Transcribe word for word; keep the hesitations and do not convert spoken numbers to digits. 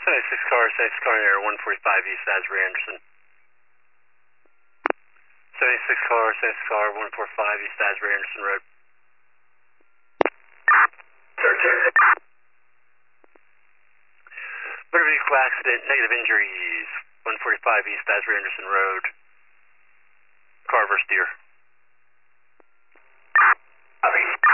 seventy-six car, seventy-six car air, one forty-five East Asbury Anderson. seventy-six car, seventy-six car, one forty-five East Asbury Anderson Road. Motor vehicle accident, negative injuries, one forty-five East Asbury Anderson Road. Car versus deer. Copy.